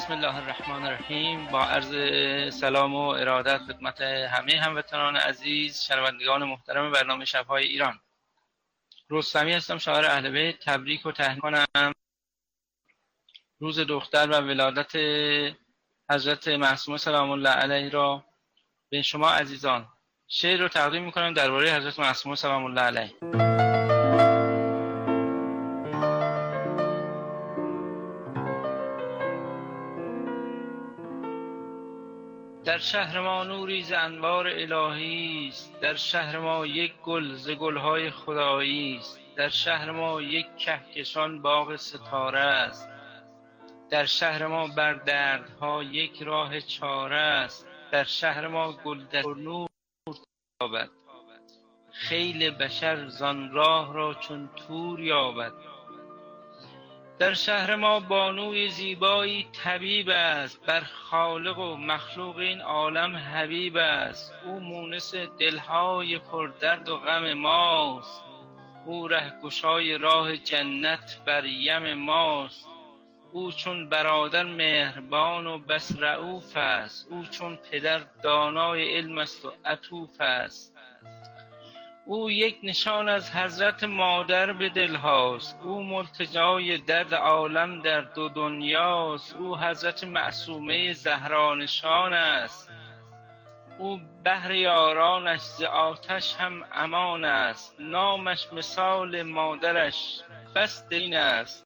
بسم الله الرحمن الرحیم. با عرض سلام و ارادت خدمت همه هموطنان عزیز، شنوندگان محترم برنامه شب‌های ایران. رستمی هستم، شاعر اهل بیت. تبریک و تهنیت کنم روز دختر و ولادت حضرت معصومه سلام الله علیه را به شما عزیزان. شعر رو تقدیم می‌کنم درباره حضرت معصومه سلام الله علیه. در شهر ما نوری ز انوار الهی است، در شهر ما یک گل ز گلهای خدایی است، در شهر ما یک کهکشان باغ ستاره است، در شهر ما بر دردها یک راه چاره است، در شهر ما گل در نور یابد، خیل بشر زان راه را چون طور یابد. در شهر ما بانوی زیبایی طبیب است، بر خالق و مخلوق این عالم حبیب است. او مونس دلهای پردرد و غم ماست، او رهگشای راه جنت بر یم ماست. او چون برادر مهربان و بس رئوف است، او چون پدر دانای علم است و عطوف است. او یک نشان از حضرت مادر به دل هاست، او ملتجای درد عالم در دو دنیاست. او حضرت معصومه زهرا نشان است، او بهر یارانش ز آتش هم امان است. نامش مثال مادرش بس دلین است،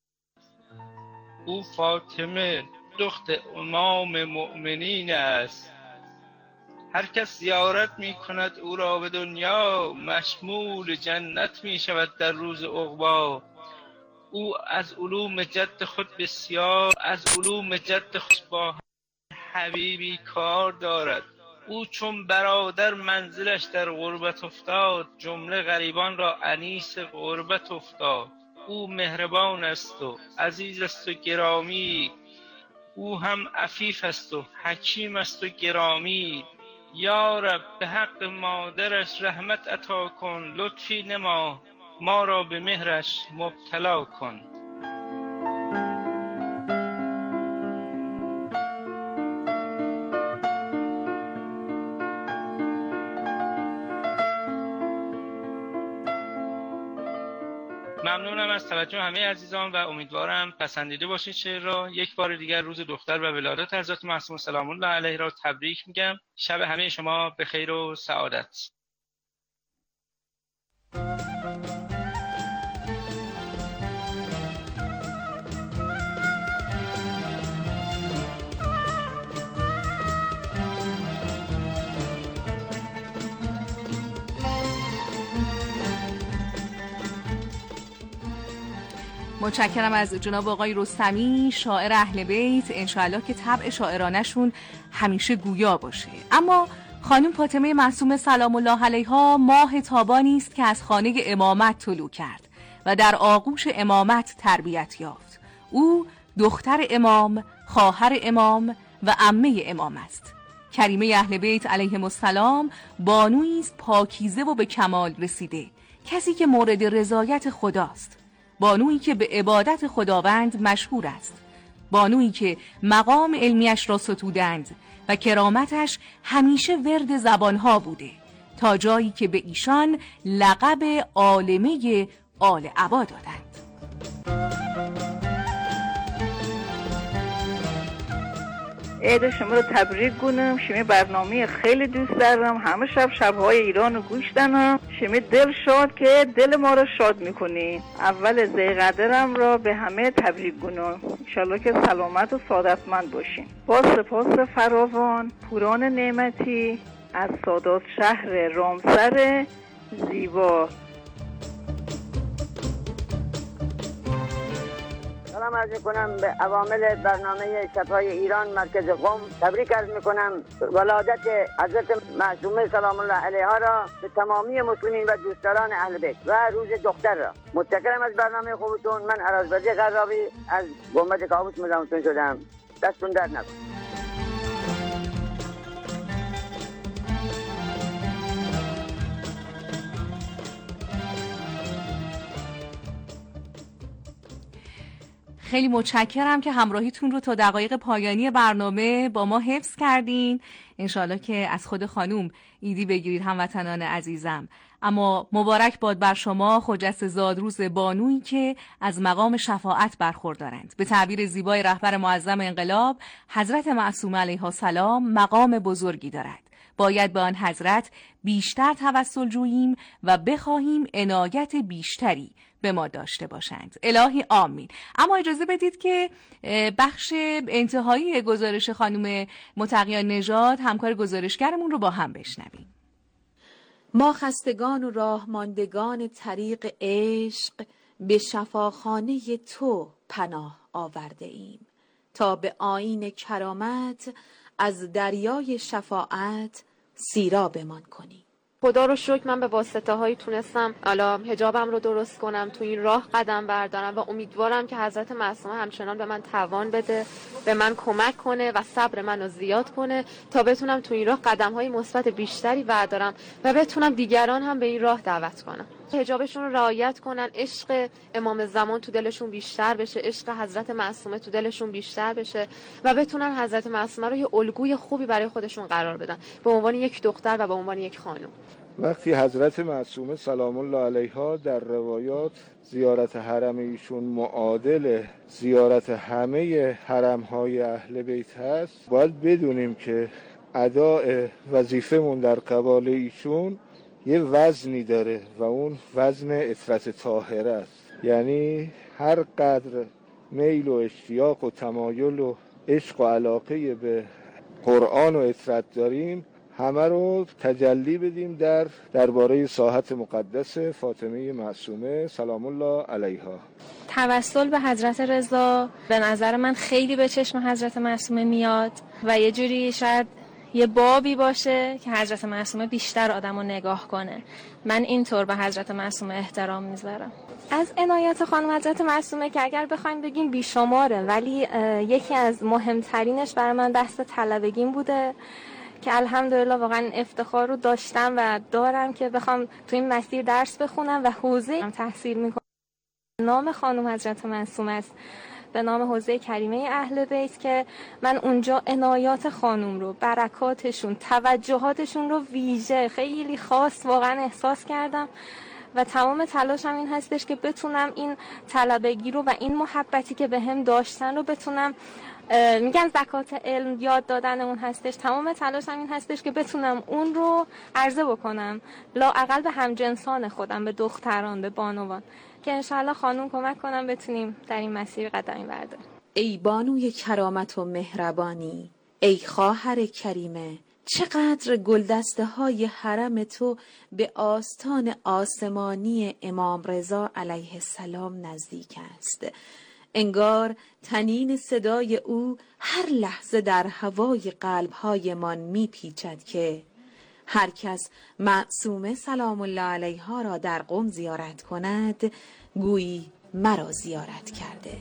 او فاطمه دختر امام مؤمنین است. هر کس زیارت می کند او را به دنیا، مشمول جنت می شود در روز عقبی. او از علوم جد خود بسیار، از علوم جد خود با حبیبی کار دارد. او چون برادر منزلش در غربت افتاد، جمله غریبان را انیس غربت افتاد. او مهربان است و عزیز است و گرامی، او هم عفیف است و حکیم است و گرامی. یا رب به حق مادرش رحمت عطا کن، لطفی نما ما را به مهرش مبتلا کن. ممنونم از توجه همه عزیزان و امیدوارم پسندیده باشید شعر را. یک بار دیگر روز دختر و ولادت حضرت معصومه سلام الله علیه را تبریک میگم. شب همه شما به خیر و سعادت. متشکرم از جناب آقای رستمی، شاعر اهل بیت. انشاءالله که طبع شاعرانشون همیشه گویا باشه. اما خانم فاطمه معصومه سلام الله علیها ماه تابانی است که از خانه امامت طلوع کرد و در آغوش امامت تربیت یافت. او دختر امام، خواهر امام و عمه امام است. کریمه اهل بیت علیهم السلام بانویی است پاکیزه و به کمال رسیده، کسی که مورد رضایت خداست، بانویی که به عبادت خداوند مشهور است، بانویی که مقام علمیش را ستودند و کرامتش همیشه ورد زبانها بوده، تا جایی که به ایشان لقب عالمه آل عبا دادند. عید شما رو تبریک گونم. شما برنامه خیلی دوست دارم، همه شبهای ایران رو گوش دارم. شما دل شاد که دل ما رو شاد میکنی. اول زیقدرم را به همه تبریک گونم، انشالله که سلامت و سعادتمند باشین. با سپاس فراوان پوران نعمتی از سادات شهر رامسر زیبا. سلام عرض میکنم به عوامل برنامه شب‌های ایران مرکز قم. تبریک عرض میکنم ولادت حضرت معصومه سلام الله علیها را به تمامی مسلمین و دوستداران اهل بیت و روز دختر را. متشکرم از برنامه خوبتون. من عرازبازی قرابی از گنبد کاووس مزاحمتون شدم. دستتون درد نکنه. خیلی متشکرم که همراهیتون رو تا دقایق پایانی برنامه با ما حفظ کردین. انشالله که از خود خانوم ایدی بگیرید هموطنان عزیزم. اما مبارک باد بر شما خجسته زادروز بانویی که از مقام شفاعت برخوردارند. به تعبیر زیبای رهبر معظم انقلاب حضرت معصومه علیها السلام مقام بزرگی دارد. باید به آن حضرت بیشتر توسل جوییم و بخواهیم عنایت بیشتری به ما داشته باشند. الهی آمین. اما اجازه بدید که بخش انتهایی گزارش خانم متقیان نژاد همکار گزارشگرمون رو با هم بشنویم. ما خستگان و راه ماندگان طریق عشق به شفاخانه تو پناه آورده ایم تا به آیین کرامت از دریای شفاعت سیرابمان کنی. خدا رو شکر من به واسطه هایی تونستم حالا حجابم رو درست کنم، تو این راه قدم بردارم و امیدوارم که حضرت معصومه همچنان به من توان بده، به من کمک کنه و صبر منو زیاد کنه تا بتونم تو این راه قدم های مثبت بیشتری بردارم و بتونم دیگران هم به این راه دعوت کنم. حجابشون رو رعایت کنن، عشق امام زمان تو دلشون بیشتر بشه، عشق حضرت معصومه تو دلشون بیشتر بشه و بتونن حضرت معصومه رو یه الگوی خوبی برای خودشون قرار بدن به عنوان یک دختر و به عنوان یک خانم. وقتی حضرت معصومه سلام الله علیها در روایات زیارت حرم ایشون معادل زیارت همه حرم‌های اهل بیت هست، باید بدونیم که اداء وظیفه‌مون در قبال ایشون یه وزنی داره و اون وزن عترت طاهره است. یعنی هر قدر میل و اشتیاق و تمایل و عشق و علاقه به قرآن و عترت داریم، همه رو تجلی بدیم درباره ساحت مقدس فاطمه معصومه سلام الله علیها. توسل به حضرت رضا به نظر من خیلی به چشم حضرت معصومه میاد و یه جوری شاید یه بابی باشه که حضرت معصومه بیشتر آدمو نگاه کنه. من اینطور به حضرت معصومه احترام میذارم. از عنایات خانم حضرت معصومه که اگر بخوایم بگیم بیشماره، ولی یکی از مهمترینش برای من بحث طلبگیم بوده که الحمدلله واقعا افتخار رو داشتم و دارم که بخوام تو این مسیر درس بخونم و حوزه تحصیل میکنم. نام خانم حضرت معصومه است به نام حوزه کریمه اهل بیت که من اونجا عنایات خانم رو، برکاتشون، توجهاتشون رو ویژه خیلی خاص واقعا احساس کردم و تمام تلاشم این هستش که بتونم این طلبگی رو و این محبتی که به هم داشتن رو بتونم، میگن زکات علم یاد دادن اون هستش، تمام تلاشم این هستش که بتونم اون رو عرضه بکنم لااقل به همجنسان خودم، به دختران، به بانوان، که انشاءالله خانوم کمک کنم بتونیم در این مسیر قدمی برداریم. ای بانوی کرامت و مهربانی، ای خواهر کریمه، چقدر گلدسته های حرم تو به آستان آسمانی امام رضا علیه السلام نزدیک است. انگار تنین صدای او هر لحظه در هوای قلب‌های من میپیچد که هر کس معصومه سلام الله علیها را در قم زیارت کند گویی مرا زیارت کرده.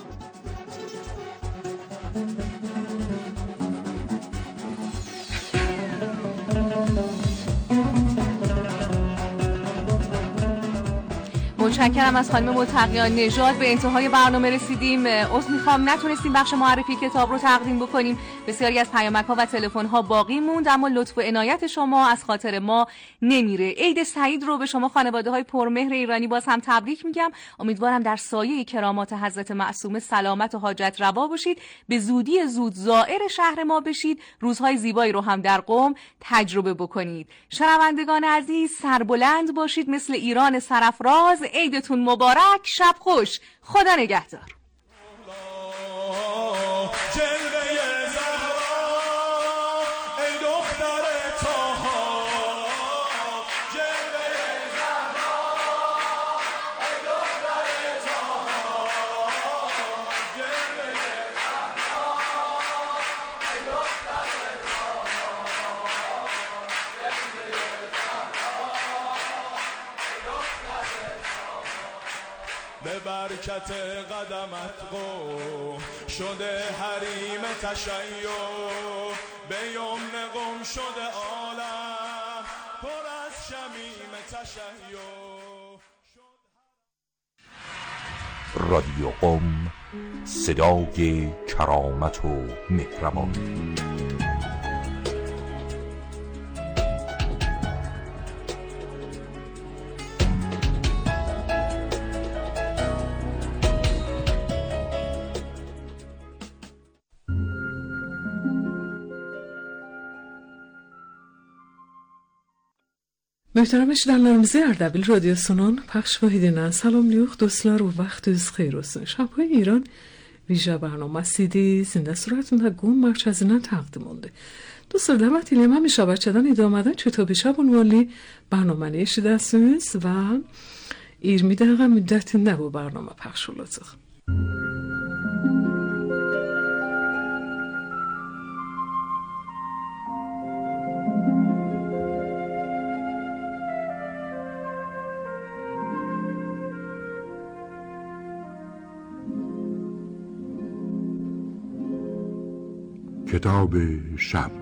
متشکرم از خانم متقیان نژاد. به انتهای برنامه رسیدیم. عذر میخوام نتونستیم بخش معرفی کتاب رو تقدیم بکنیم. بسیاری از پیامک‌ها و تلفن‌ها باقی موند، اما لطف و عنایت شما از خاطر ما نمیره. عید سعید رو به شما خانواده‌های پرمهر ایرانی باز هم تبریک میگم. امیدوارم در سایه کرامات حضرت معصومه سلامت و حاجت روا باشید. به زودی زود زائر شهر ما بشید. روزهای زیبایی رو هم در قم تجربه بکنید. شنوندگان عزیز سربلند باشید مثل ایران سرافراز. عیدتون مبارک، شب خوش، خدا نگهدار. به برکت قدمت قم شده حریم تشیع، به یمن قم شده عالم پر از شمیم تشیع. رادیو قم، صدای کرامت و مهربانی. Möhtərəm eşidənlərimizi Ərdəbil Radiosunun pəxş vahidindən salamlıyıq dostlar و vaxtınız xeyir olsun. Şabهای ایران ویژه برنامه‌سیدی زنده صورتunda Qum mərkəzindən təqdim olundu. Dostlar, dəvət edirəm həmişə Bakıdan idamədən Çötəbi şab ünvanlı برنامəni eşidəsiniz və 20 dəqiqə müddətində bu برنامه pəxş olacaq. کتاب شب.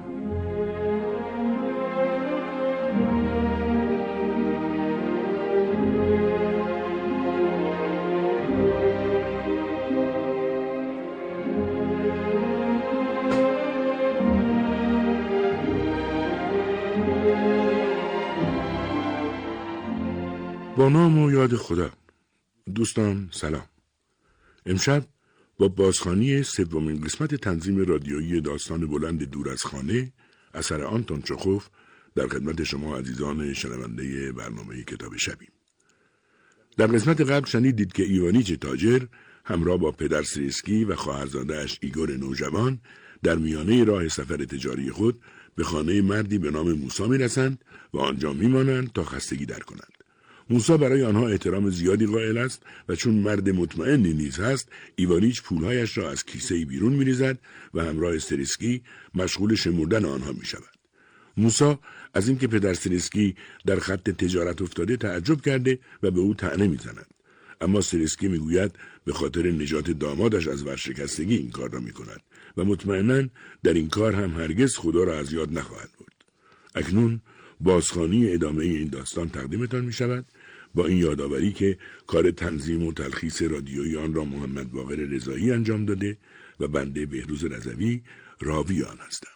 با نام و یاد خدا. دوستان سلام. امشب با بازخوانی سومین قسمت تنظیم رادیویی داستان بلند دور از خانه اثر آنتون چخوف در خدمت شما عزیزان شنونده برنامه کتاب شبیم. در قسمت قبل شنیدید که ایوانیچ تاجر همراه با پدر سریسکی و خواهرزاده‌اش ایگور نوجوان در میانه راه سفر تجاری خود به خانه مردی به نام موسی میرسند و آنجا میمانند تا خستگی در کنند. موسی برای آنها احترام زیادی قائل است و چون مرد مطمئنی نیز هست، ایوانیچ پولهایش را از کیسه‌ای بیرون می‌ریزد و همراه سریسکی مشغول شمردن آنها می‌شود. موسی از اینکه پدر سریسکی در خط تجارت افتاده تعجب کرده و به او طعنه می‌زند. اما سریسکی می‌گوید به خاطر نجات دامادش از ورشکستگی این کار را می‌کند و مطمئناً در این کار هم هرگز خدا را از یاد نخواهد برد. اکنون بازخوانی ادامه این داستان تقدیمتان می‌شود با این یادآوری که کار تنظیم و تلخیص رادیویی آن را محمد باقر رضایی انجام داده و بنده بهروز رضوی راوی آن هستم.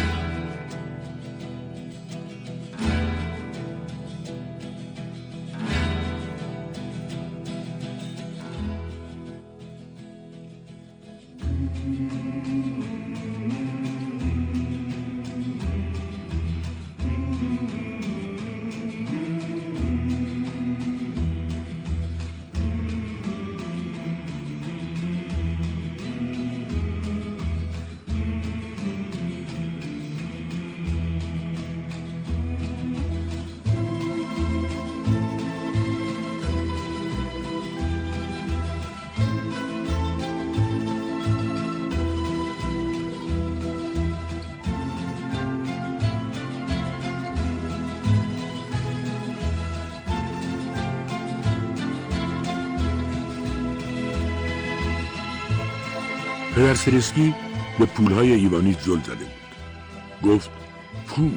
پدر سریسکی به پولهای ایوانیچ زل زده بود. گفت پول.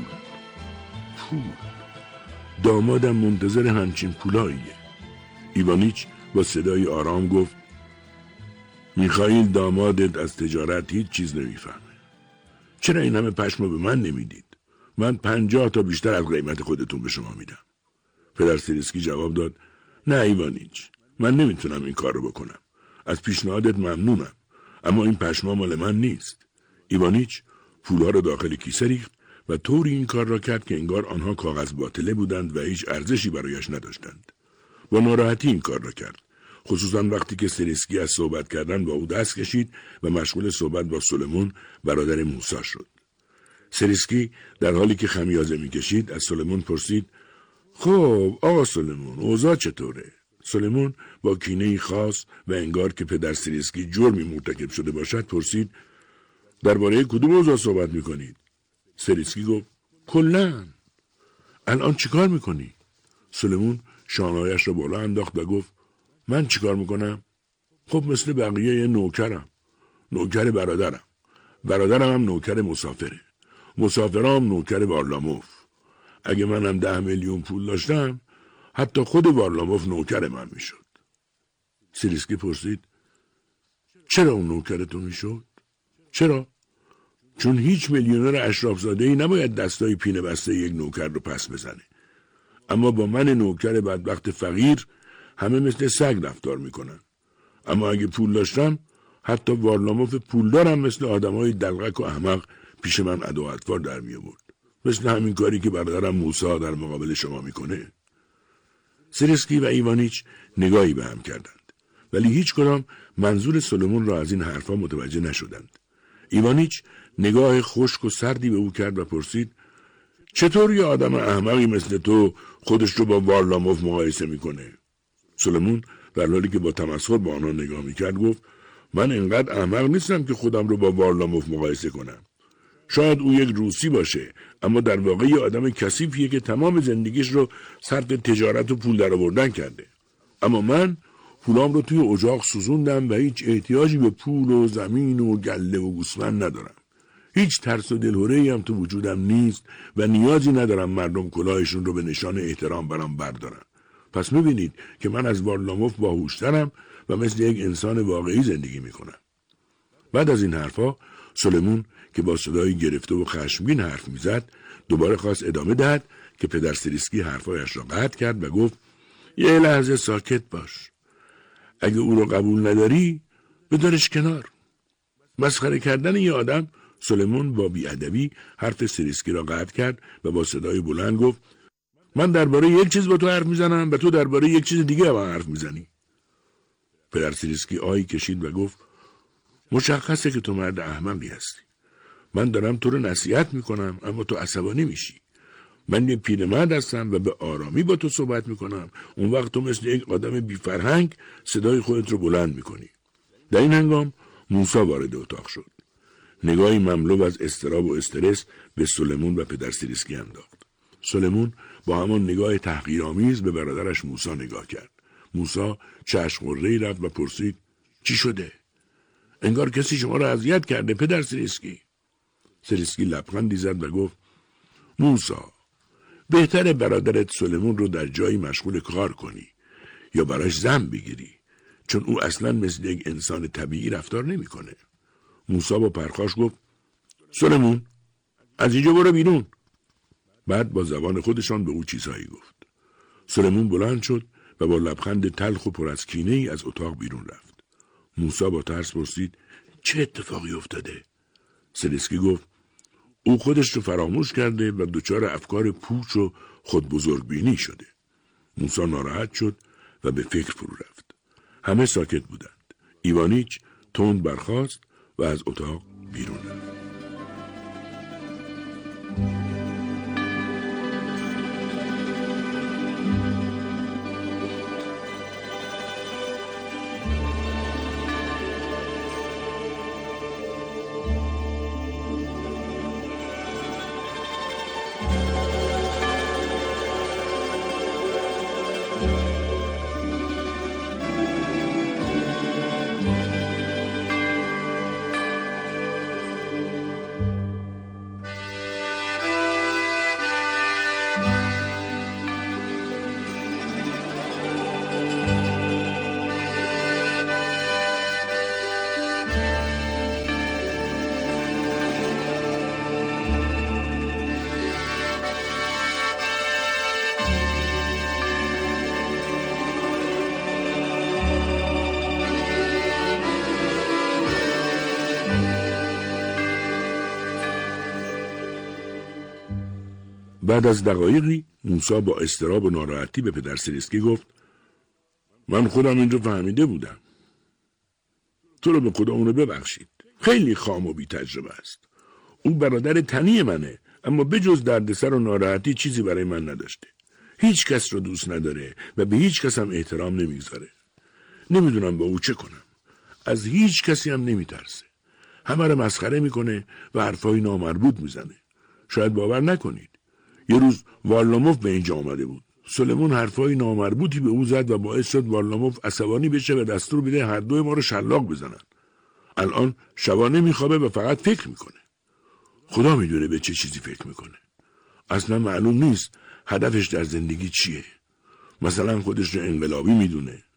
دامادم منتظر همچین پولاییه. ایوانیچ با صدای آرام گفت میخائیل دامادت از تجارت هیچ چیز نمیفهمه. چرا این همه پشمو به من نمیدید؟ من 50 تا بیشتر از قیمت خودتون به شما میدم. پدر سریسکی جواب داد نه ایوانیچ، من نمیتونم این کار رو بکنم. از پیشنهادت ممنونم، اما این پشما مال من نیست. ایوانیچ پولها را داخل کیسه ریخت و طوری این کار را کرد که انگار آنها کاغذ باطله بودند و هیچ ارزشی برایش نداشتند. با ناراحتی این کار را کرد، خصوصا وقتی که سریسکی از صحبت کردن با او دست کشید و مشغول صحبت با سلمون برادر موسی شد. سریسکی در حالی که خمیازه میکشید از سلمون پرسید خب آقا سلمون، اوضاع چطوره؟ سلمون با کینه‌ای خاص و انگار که پدر سریسکی جرمی مرتکب شده باشد پرسید درباره کدوم اوضاع صحبت میکنید؟ سریسکی گفت کلاً. الان چیکار میکنی؟ سلمون شانه‌هایش را بالا انداخت و گفت من چیکار میکنم؟ خب مثل بقیه یه نوکرم. نوکر برادرم. برادرم هم نوکر مسافره. مسافرام نوکر وارلاموف. اگه منم 10 میلیون پول داشتم حتی خود وارلاموف نوکر من میشد. سیریسکی پرسید چرا اون نوکر تو میشد؟ چرا؟ چون هیچ میلیونر اشرافزاده‌ای نباید دستای پینه بسته یک نوکر رو پس بزنه. اما با من نوکر بدبخت فقیر همه مثل سگ رفتار میکنن. اما اگه پول داشتم حتی وارلاموف پولدارم مثل آدمای دلغک و احمق پیش من ادا و اطوار در می آورد. مثل همین کاری که برادرم موسی در مقابل شما میکنه. سیریسکی و ایوانیچ نگاهی به هم کردند، ولی هیچ کدام منظور سلمون را از این حرفا متوجه نشدند. ایوانیچ نگاه خشک و سردی به او کرد و پرسید چطور یه آدم احمقی مثل تو خودش رو با وارلاموف مقایسه میکنه؟ سلمون در حالی که با تمسخر با آنها نگاه میکرد گفت من اینقدر احمق نیستم که خودم رو با وارلاموف مقایسه کنم. شاید او یک روسی باشه، اما در واقع یه آدم کثیفیه که تمام زندگیش رو صرف تجارت و پول درآوردن کرده. اما من پولام رو توی اجاق سوزوندم و هیچ احتیاجی به پول و زمین و گله و گوسفند ندارم. هیچ ترس و دلهره‌ای هم تو وجودم نیست و نیازی ندارم مردم کلاهشون رو به نشان احترام برام بردارن. پس میبینید که من از وارلاموف باهوشترم و مثل یک انسان واقعی زندگی میکنم. بعد از این حرفا سلمون که با صدای گرفته و خشمگین حرف میزد دوباره خواست ادامه دهد که پدر سیریسکی حرفایش را قطع کرد و گفت یه لحظه ساکت باش. اگه او رو قبول نداری بدارش کنار. مسخره کردن یه آدم. سلمون با بی‌ادبی حرف سیریسکی را قطع کرد و با صدای بلند گفت من درباره یک چیز با تو حرف میزنم و تو درباره یک چیز دیگه با من حرف میزنی. پدر سیریسکی آهی کشید و گفت مشخصه که تو مرد احمقی هستی. من دارم تو رو نصیحت میکنم اما تو عصبانی میشی. من یه پیرمرد هستم و به آرامی با تو صحبت میکنم. اون وقت تو مثل یک آدم بی فرهنگ صدای خودت رو بلند میکنی. در این هنگام موسی وارد اتاق شد. نگاهی مملو از اضطراب و استرس به سلمون و پدر سیریسکی انداخت. سلمون با همان نگاه تحقیرآمیز به برادرش موسی نگاه کرد. موسی چشم قره‌ای رفت و پرسید چی شده؟ انگار کسی شما را اذیت کرده پدر سیریسکی. سیریسکی لبخندی زد و گفت موسی بهتره برادرت سلمون رو در جایی مشغول کار کنی یا براش زن بگیری، چون او اصلا مثل یک انسان طبیعی رفتار نمیکنه. موسی با پرخاش گفت سلمون از اینجا برو بیرون. بعد با زبان خودشان به او چیزهایی گفت. سلمون بلند شد و با لبخند تلخ و پر از کینه ای از اتاق بیرون رفت. موسی با ترس پرسید چه اتفاقی افتاده؟ سیریسکی گفت او خودش رو فراموش کرده و دچار افکار پوچ و خود بزرگبینی شده. موسی ناراحت شد و به فکر فرو رفت. همه ساکت بودند. ایوانیچ تند برخاست و از اتاق بیرون رفت. بعد از دقایقی موسی با اضطراب و ناراحتی به پدر سیریسکی گفت من خودم این رو فهمیده بودم. تو رو به خدا اونو ببخشید. خیلی خام و بی تجربه است. اون برادر تنی منه، اما بجز دردسر و ناراحتی چیزی برای من نداشته. هیچ کس رو دوست نداره و به هیچ کس هم احترام نمیگذاره. نمیدونم با او چه کنم. از هیچ کسی هم نمیترسه. همه رو مسخره میکنه و حرفای نامربوط میزنه. شاید باور نکنید. یه روز وارلاموف به اینجا آمده بود. سلمون حرفای نامربوطی به او زد و باعث شد وارلاموف عصبانی بشه و دستور بده هر دوی ما رو شلاق بزنن. الان شبانه میخوابه و فقط فکر میکنه. خدا میدونه به چه چیزی فکر میکنه. اصلا معلوم نیست هدفش در زندگی چیه. مثلا خودش رو انقلابی میدونه.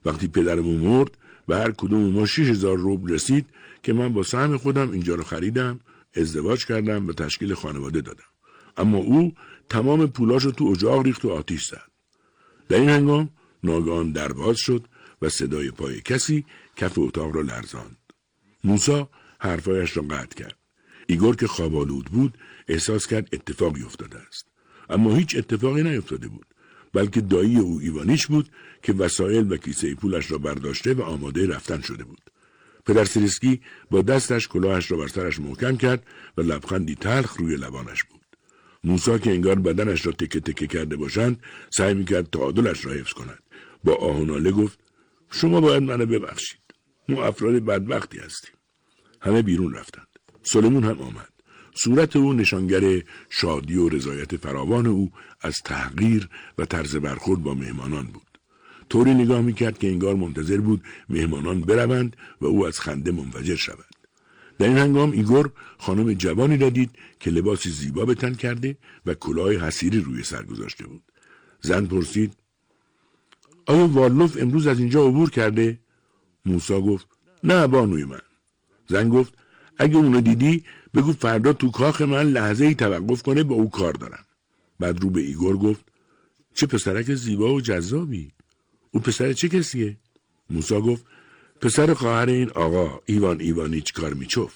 وقتی پدرمون مرد و هر کدوم ما 6000 روبل رسید که من با سهم خودم اینجا رو خریدم، ازدواج کردم و تشکیل خانواده دادم. اما او تمام پولاشو تو اجاق ریخت و آتیش زد. در این هنگام ناگهان در باز شد و صدای پای کسی کف اتاق را لرزاند. موسی حرفایش را قطع کرد. ایگور که خواب‌آلود بود احساس کرد اتفاقی افتاده است. اما هیچ اتفاقی نیفتاده بود، بلکه دایی او ایوانیچ بود که وسایل و کیسه پولش را برداشته و آماده رفتن شده بود. پدر سیرسکی با دستش کلاهش را بر سرش محکم کرد و لبخندی تلخ روی لبانش بود. موسی که انگار بدنش را تکه تکه کرده باشند سعی میکرد تعادلش را حفظ کند. با آه و ناله گفت: شما باید منو ببخشید. ما افراد بدبختی هستیم. همه بیرون رفتند. سلیمان هم آمد. صورت او نشانگر شادی و رضایت فراوان او از تحقیر و طرز برخورد با مهمانان بود. طوری نگاه میکرد که انگار منتظر بود مهمانان بروند و او از خنده منفجر شود. در این هنگام ایگور خانم جوانی را دید که لباسی زیبا به تن کرده و کلاه حصیری روی سر گذاشته بود. زن پرسید: آیا والنوف امروز از اینجا عبور کرده؟ موسی گفت: نه بانوی من. زن گفت: اگه اونو دیدی بگو فردا تو کاخ من لحظه‌ای توقف کنه، با او کار دارم. بعد رو به ایگور گفت: چه پسرک زیبا و جذابی. او پسر چه کسیه؟ موسی گفت: پسر خواهر این آقا ایوان ایوانیچ کارمیچوف.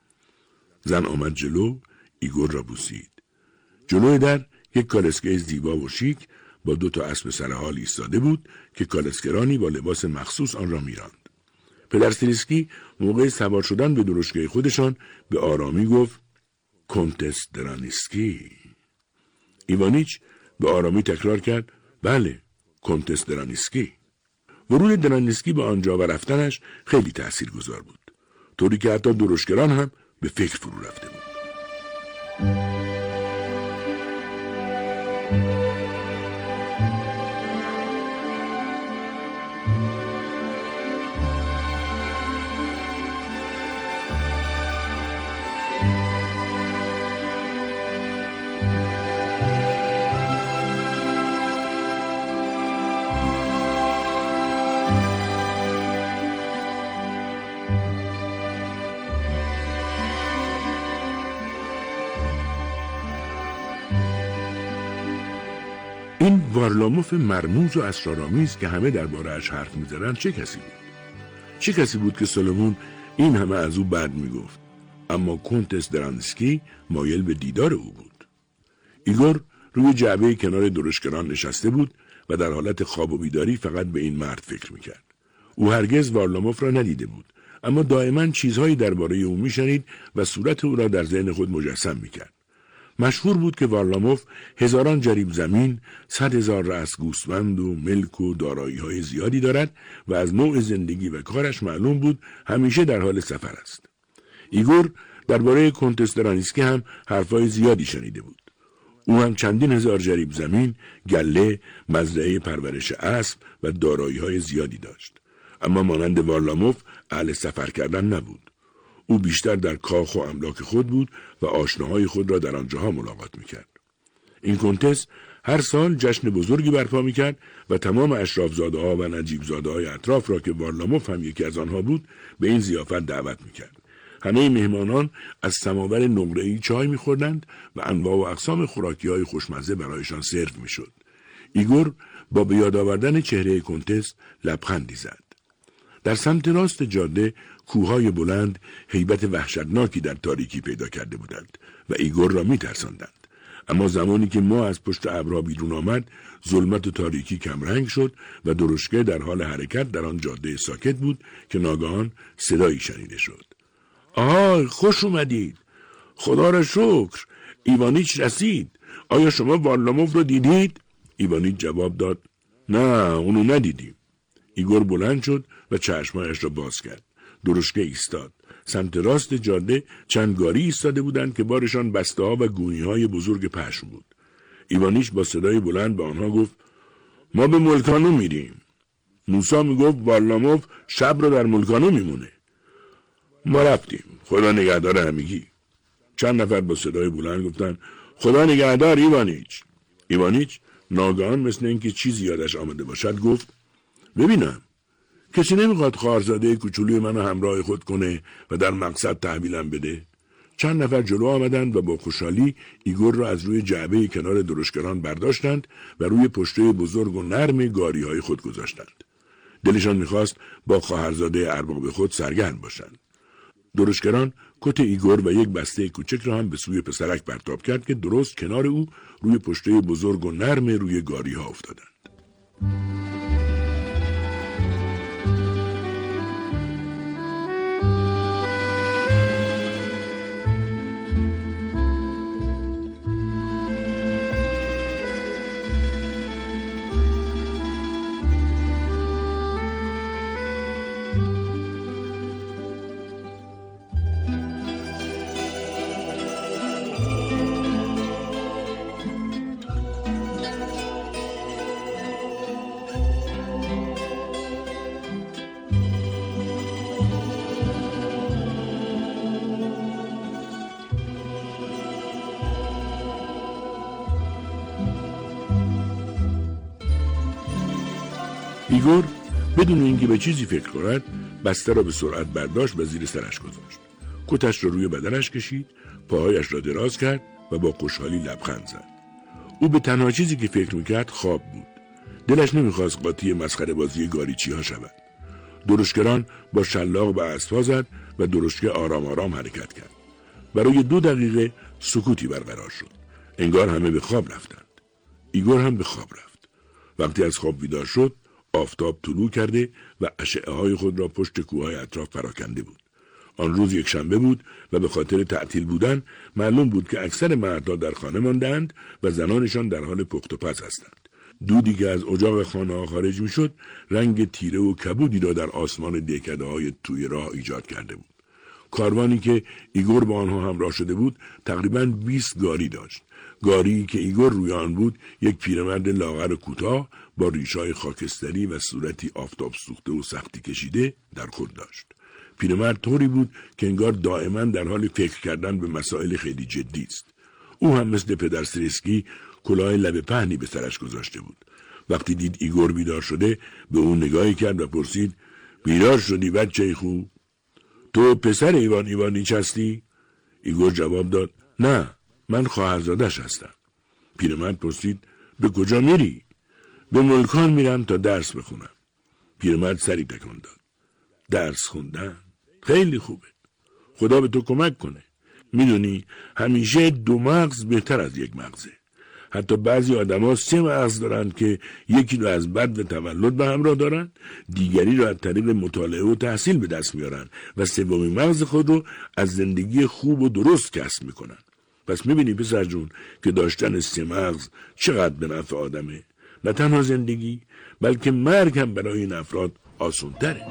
زن آمد جلو، ایگور را بوسید. جلوی در یک کالسکه زیبا و شیک با 2 اسب سرحال ایستاده بود که کالسکرانی با لباس مخصوص آن را میراند. پدر سیرسکی موقع سوار شدن به درشکه خودشان به آرامی گفت: کنتس درانیسکی. ایوانیچ به آرامی تکرار کرد: بله، کنتس درانیسکی. ورود درانیسکی به آنجا و رفتنش خیلی تاثیرگذار بود، طوری که حتی درشکران هم به فکر فرو رفته بود. این وارلاموف مرموز و اسرارآمیز که همه درباره‌اش حرف می‌زدند چه کسی بود؟ چه کسی بود که سلیمان این همه از او بد میگفت؟ اما کنتس درانسکی مایل به دیدار او بود. ایگور روی جعبه کنار درشکران نشسته بود و در حالت خواب و بیداری فقط به این مرد فکر می‌کرد. او هرگز وارلاموف را ندیده بود، اما دائما چیزهایی درباره او می‌شنید و صورت او را در ذهن خود مجسم می‌کرد. مشهور بود که وارلاموف هزاران جریب زمین، 100,000 رأس گوسفند و ملک و دارایی‌های زیادی دارد و از نوع زندگی و کارش معلوم بود همیشه در حال سفر است. ایگور درباره کنتس درانیسکی هم حرفای زیادی شنیده بود. او هم چندین هزار جریب زمین، گله، مزرعه پرورش اسب و دارایی‌های زیادی داشت. اما مانند وارلاموف اهل سفر کردن نبود. او بیشتر در کاخ و املاک خود بود و آشناهای خود را در آنجاها ملاقات میکرد. این کنتس هر سال جشن بزرگی برپا میکرد و تمام اشرافزاده‌ها و نجیبزاده‌های اطراف را که وارلاموف هم یکی از آنها بود به این ضیافت دعوت میکرد. همه مهمانان از سماور نقره‌ای چای میخوردند و انواع و اقسام خوراکی‌های خوشمزه برایشان سرو میشد. ایگور با به یاد آوردن چهره کنتس لبخندی زد. در سمت راست جاده کوههای بلند هیبت وحشتناکی در تاریکی پیدا کرده بودند و ایگور را می‌ترساندند. اما زمانی که ماه از پشت ابرها بیرون آمد، ظلمت و تاریکی کمرنگ شد و درشکه در حال حرکت در آن جاده ساکت بود که ناگهان صدایی شنیده شد. آهای، خوش اومدید. خدا را شکر، ایوانیچ رسید. آیا شما وارلاموف رو دیدید؟ ایوانیچ جواب داد: نه، اونو ندیدیم. ایگور بلند شد و چشمایش را باز کرد. درشکه ایستاد. سمت راست جاده چند گاری ایستاده بودند که بارشان بسته‌ها و گونی‌های بزرگ پشم بود. ایوانیچ با صدای بلند به آنها گفت: ما به ملکانو میریم. موسی میگفت وارلاموف شب را در ملکانو میمونه. ما رفتیم. خدا نگهدار همگی. چند نفر با صدای بلند گفتند: خدا نگهدار ایوانیچ. ایوانیچ ناگهان مثل اینکه چیزی یادش آمده باشد گفت: ببینم کسی نمیخواد خواهرزاده کوچولوی منو همراه خود کنه و در مقصد تحویلم بده؟ چند نفر جلو آمدند و با خوشحالی ایگور را از روی جعبه کنار درشکران برداشتند و روی پشته بزرگ و نرم گاریهای خود گذاشتند. دلشان میخواست با خواهرزاده ارباب خود سرگرم باشند. درشکران کت ایگور و یک بسته کوچک را هم به سوی پسرک پرتاب کرد که درست کنار او روی پشته بزرگ و نرم روی گاریها افتادند. ایگور بدون اینکه به چیزی فکر کند بسته را به سرعت برداشت و زیر سرش گذاشت. کتش را روی بدنش کشید، پاهایش را دراز کرد و با خوشحالی لبخند زد. او به تنها چیزی که فکر میکرد خواب بود. دلش نمیخواست قاطی مسخره بازی گاریچی ها شود. درشکران با شلاق به اسب‌ها زد و درشکه آرام آرام حرکت کرد. برای 2 دقیقه سکوتی برقرار شد. انگار همه به خواب رفتند. ایگور هم به خواب رفت. وقتی از خواب بیدار شد، آفتاب طلوع کرده و اشعه‌های خود را پشت کوههای اطراف پراکنده بود. آن روز یکشنبه بود و به خاطر تعطیل بودن معلوم بود که اکثر مردها در خانه ماندند و زنانشان در حال پخت و پز هستند. دودی که از اجاق خانه‌ها خارج می‌شد رنگ تیره و کبودی را در آسمان دهکده‌های توی راه ایجاد کرده بود. کاروانی که ایگور با آنها همراه شده بود تقریباً 20 گاری داشت. گاری که ایگور روی آن بود یک پیرمرد لاغر و کوتاه با ریش‌های خاکستری و صورتی آفتاب سوخته و سختی کشیده در خود داشت. پیرمرد طوری بود که انگار دائما در حال فکر کردن به مسائل خیلی جدی است. او هم مثل پدر سریسکی کلاه لبه پهنی به سرش گذاشته بود. وقتی دید ایگور بیدار شده به او نگاهی کرد و پرسید: بیدار شدی بچه خوب؟ تو پسر ایوان ایوانیچ هستی؟ ایگور جواب داد: نه، من خواهرزادش هستم. پیرمرد پرسید: به کجا میری؟ به ملکان میرم تا درس بخونم. پیرمرد سری تکان داد. درس خوندن؟ خیلی خوبه. خدا به تو کمک کنه. میدونی همیشه 2 مغز بهتر از 1 مغزه. حتی بعضی آدم‌ها 3 مغز دارن که یکی رو از بد تولد به همراه دارن، دیگری رو از طریق مطالعه و تحصیل به دست میارن و 3مین مغز خود رو از زندگی خوب و درست کسب میکنن. پس میبینی پسر جون که داشتن 3 مغز چقدر به نفع آدمه. نه تنها زندگی بلکه مرگ هم برای این افراد آسان تره.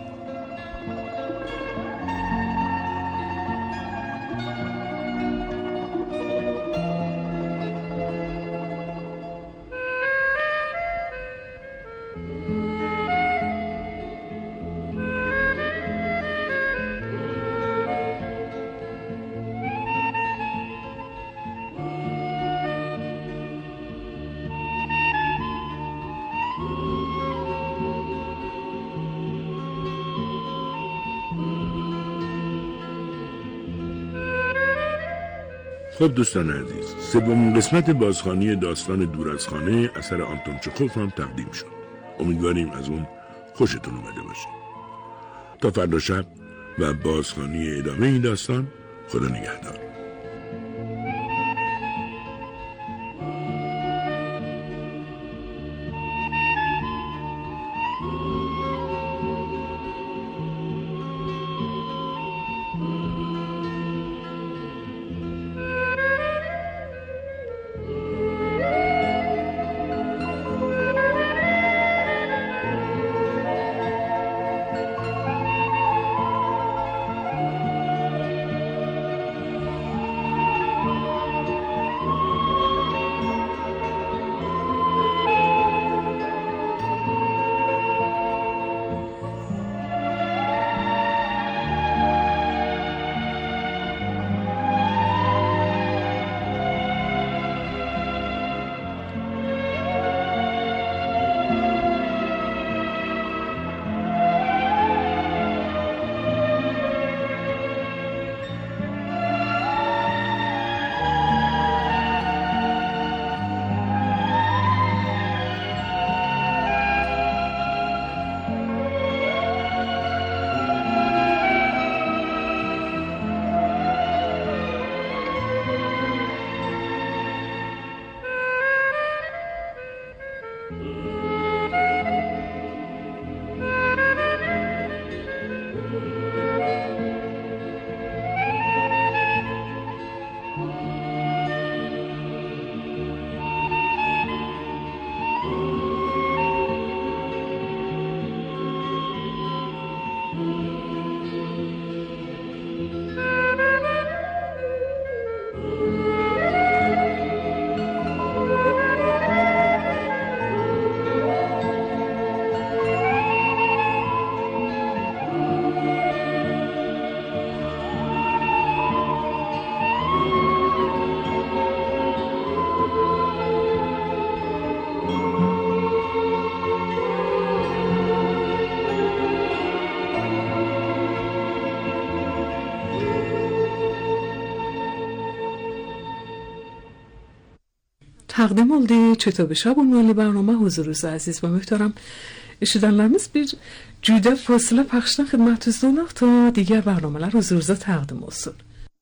خب دوستان عزیز، 3مین قسمت بازخوانی داستان دور از خانه اثر آنتون چخوف هم تقدیم شد. امیدواریم از اون خوشتون اومده باشه. تا فردا شب و بازخوانی ادامه این داستان، خدا نگهدار. taqdim oldu Çetobe Şab ünvanlı barnama huzurunuzda aziz ve muhterem eşidenlerimiz. Bir cüde fasıla pəxşdən xidmətinizdə olaq ta digər barnamalar huzurunuzda təqdim olsun.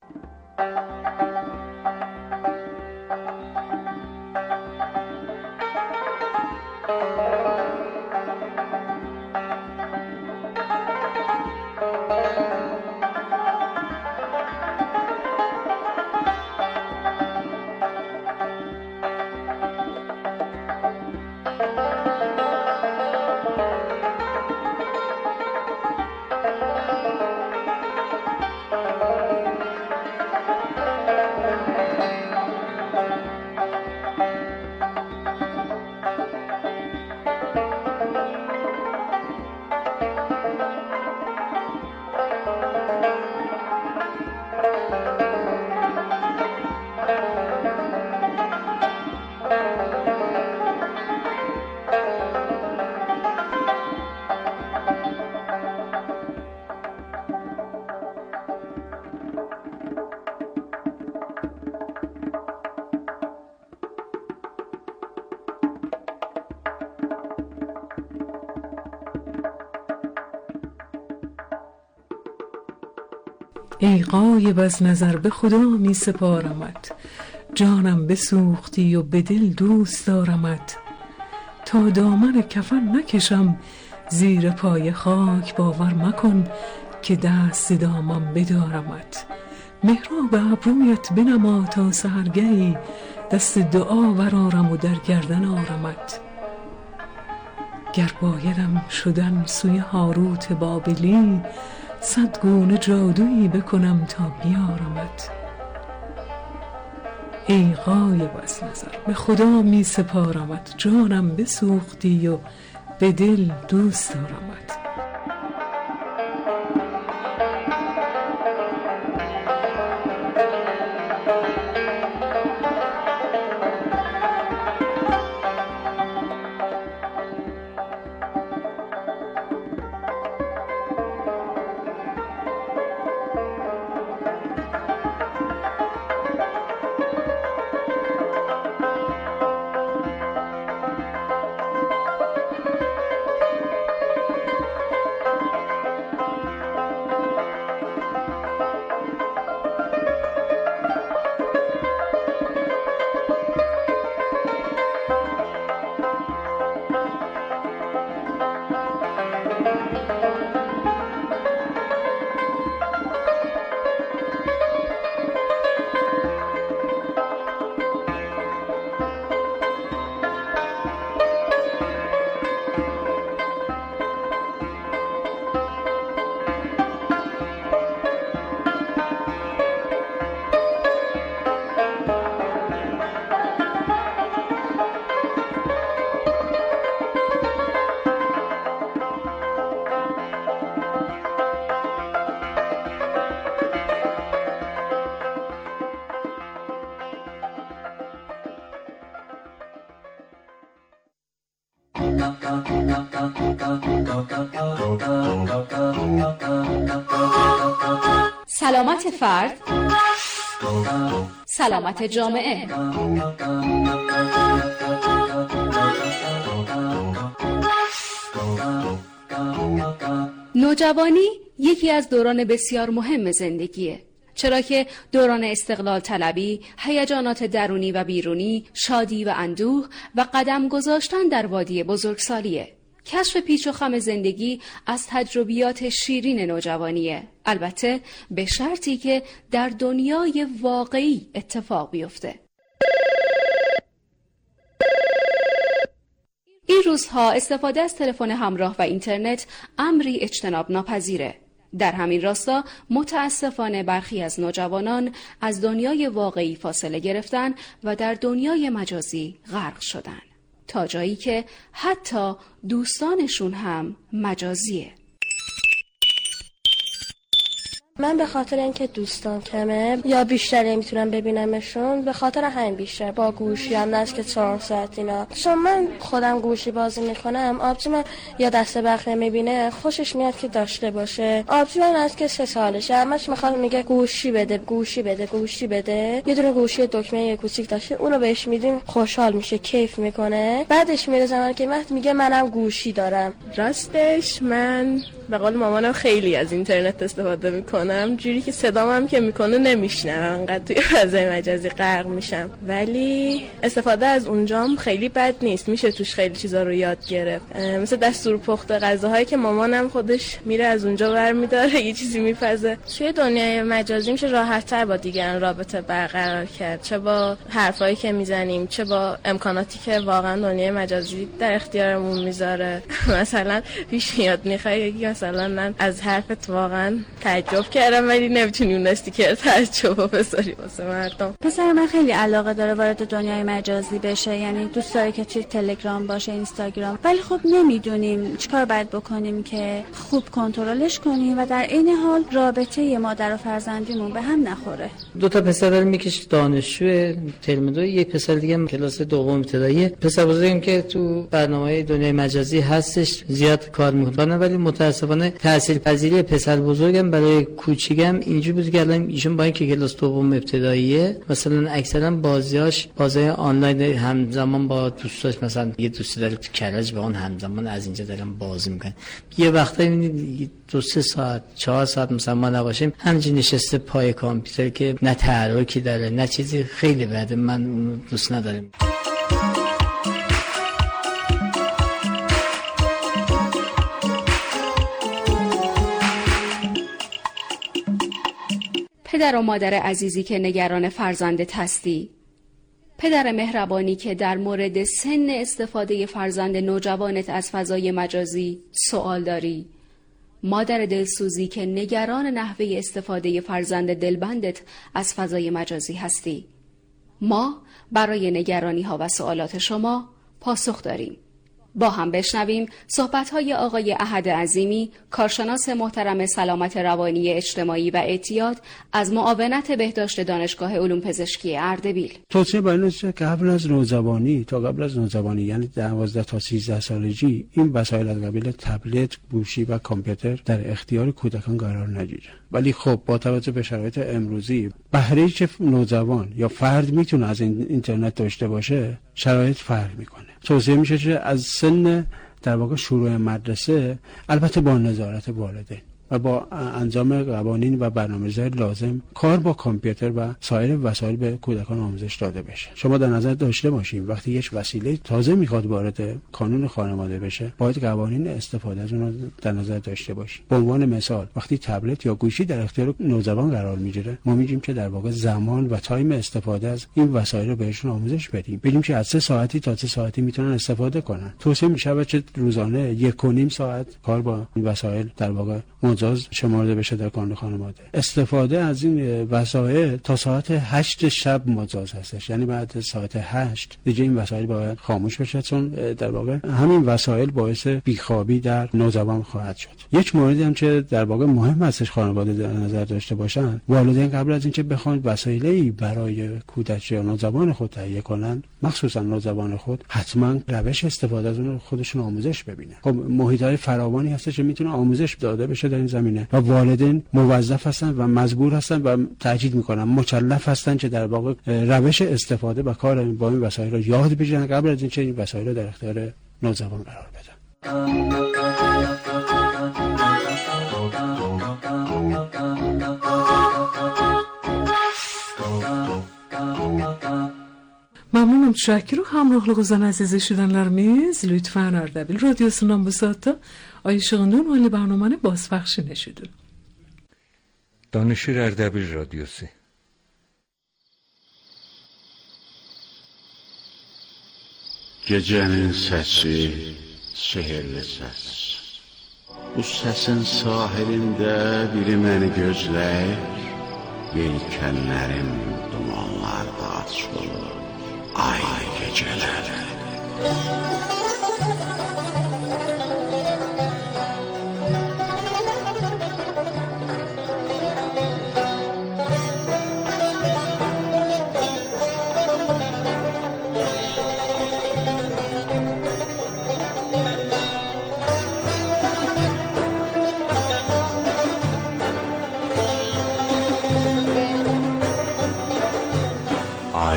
ای غایب از نظر به خدا می سپارمت، جانم بسوختی و به دل دوست دارمت. تا دامن کفن نکشم زیر پای خاک، باور مکن که دست دامن بدارمت. محراب ابرویت بنما تا سحرگهی، دست دعا برآرم و در گردن آرمت. گر بایدم شدن سوی هاروت بابلی، 100 گونه جادویی بکنم تا بیارمت. ای غایب از نظر به خدا می سپارمت، جانم بسوختی و به دل دوست دارمت. سلامت فرد، سلامت جامعه. نوجوانی یکی از دوران بسیار مهم زندگیه، چرا که دوران استقلال طلبی، هیجانات درونی و بیرونی، شادی و اندوه و قدم گذاشتن در وادی بزرگسالیه. کشف پیچ و خم زندگی از تجربیات شیرین نوجوانیه، البته به شرطی که در دنیای واقعی اتفاق بیفته. این روزها استفاده از تلفن همراه و اینترنت امری اجتناب ناپذیره. در همین راستا متاسفانه برخی از نوجوانان از دنیای واقعی فاصله گرفتن و در دنیای مجازی غرق شدن، تا جایی که حتی دوستانشون هم مجازیه. من به خاطر اینکه دوستان کمه یا بیشتر نمیتونم ببینمشون، به خاطر همین بیشتر با گوشی هم نزدیک 4 ساعت اینا. چون من خودم گوشی بازی میکنم، آبجی من یا دست برق نمیبینه خوشش میاد که داشته باشه. آبجی من از که 3 سالشه همش میخواد میگه گوشی بده گوشی بده گوشی بده. یه دونه گوشی دکمه کوچیک داشته، اونو بهش میدیم خوشحال میشه، کیف میکنه. بعدش میره زمان که میگه منم گوشی دارم. راستش من به قول مامانم خیلی از اینترنت استفاده میکنم، جوری که صدام هم که میکنه نمیشنم، انقدر توی فضای مجازی غرق میشم. ولی استفاده از اونجام خیلی بد نیست، میشه توش خیلی چیزا رو یاد گرفت. مثل دستور پخت غذاهایی که مامانم خودش میره از اونجا برمیداره یه چیزی میپزه. توی دنیای مجازی میشه راحت‌تر با دیگران رابطه برقرار کرد، چه با حرفایی که میزنیم چه با امکاناتی که واقعا دنیای مجازی در اختیارمون میذاره. مثلا پیش میاد میخوای مثلا من از حرفت واقعا تعجب کردم ولی نمیتونی اون استیکر تعجب بذاری واسه مردم. پسر من خیلی علاقه داره وارد دنیای مجازی بشه، یعنی دوست داره که توی تلگرام باشه، اینستاگرام، ولی خب نمیدونیم چیکار باید بکنیم که خوب کنترلش کنیم و در این حال رابطه مادر و فرزندیمون به هم نخوره. 2 تا پسر دارم، یکیش دانشجو ترم 2، یک پسر دیگه کلاس 2 ابتدایی. پسر بزرگم که تو برنامه‌های دنیای مجازی هستش زیاد کار میکنه، ولی متاسفانه تحصیل پذیری پسر بزرگم برای کوچیکم اینجوری بود که الان ایشون با اینکه کلاس 2 ابتداییه مثلا اکثرا بازی آنلاین همزمان با دوستاش، مثلا یه دوستی داره تو کرج با اون همزمان از اینجا دارن بازی میکنن. یه وقتایی میبینید 2-3 ساعت 4 ساعت مثلا ما نباشیم همینجوری نشسته پای کامپیوتر که نه تحرکی داره نه چیزی، خیلی بده. من اون دوست ندارم. پدر و مادر عزیزی که نگران فرزندت هستی، پدر مهربانی که در مورد سن استفاده فرزند نوجوانت از فضای مجازی سوال داری، مادر دلسوزی که نگران نحوه استفاده فرزند دلبندت از فضای مجازی هستی، ما برای نگرانی ها و سوالات شما پاسخ داریم. با هم بشنویم صحبت‌های آقای احد عظیمی، کارشناس محترم سلامت روانی اجتماعی و اعتیاد از معاونت بهداشت دانشگاه علوم پزشکی اردبیل. توصیه باید است که قبل از نوجوانی یعنی 12 تا 13 سالگی این وسایل از قبیل تبلت، گوشی و کامپیوتر در اختیار کودکان قرار نگیره. ولی خب با توجه به شرایط امروزی بهره‌ای که نوجوان یا فرد میتونه از اینترنت داشته باشه شرایط فرق میکنه. توصیه میشه که از سن در واقع شروع مدرسه، البته با نظارت والدین و با انجام قوانین و برنامه‌ریزی لازم، کار با کامپیوتر و سایر وسایل به کودکان آموزش داده بشه. شما در نظر داشته باشین وقتی یک وسیله تازه میخواد وارد کانون خانواده بشه باید قوانین استفاده از اون رو در نظر داشته باشین. به عنوان مثال وقتی تبلت یا گوشی در اختیار نوجوان قرار میگیره ما میگیم که در واقع زمان و تایم استفاده از این وسایل رو بهشون آموزش بدیم، بگیم که از 3 ساعتی تا 3 ساعتی میتونن استفاده کنن. توصیه میشه که روزانه 1.5 ساعت کار با این وسایل در واقع مجاز شمرده بشه در کانون خانواده. استفاده از این وسایل تا ساعت 8 شب مجاز هستش، یعنی بعد ساعت 8 دیگه این وسایل باید خاموش بشه، چون در واقع همین وسایل باعث بیخوابی در نوجوان خواهد شد. یک موردی هم که در واقع مهم هستش خانواده در نظر داشته باشن، والدین قبل از اینکه بخوان وسایلی برای کودک یا نوجوان خود تهیه کنن، مخصوصا نوجوان خود، حتما روش استفاده از اون خودشون آموزش ببینن. خب محیط‌های فراوانی هستش که میتونه آموزش داده بشه در این زمینه و والدین موظف هستن و مجبور هستن و تاکید میکنن مکلف هستن که در واقع روش استفاده و کار با این وسایل رو یاد بگیرن قبل از اینکه این وسایل رو در اختیار نوجوان قرار بدن. ممنونم. تشکر hamrohlig'inizdan aziz eshitganlarimiz. Lütfen Ardabil radyosundan bu saatda Ayşığından ولی برنامه بازپخش نشدیم. Danışır Ardabil radyosu. Gecenin sesi, sehirli ses. Bu sesin sahilinde biri məni gözləyir. Yelkənlərim dumanlarda açılır. Ay geceler.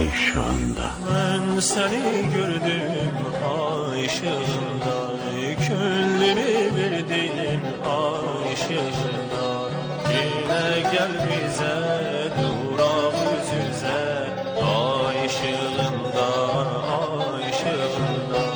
ışığında. Ben seni gördüm ay ışığında, gönlümü verdin ay ışığında. Yine gel bize durak yüzüze, ay ışığında, ay ışığında.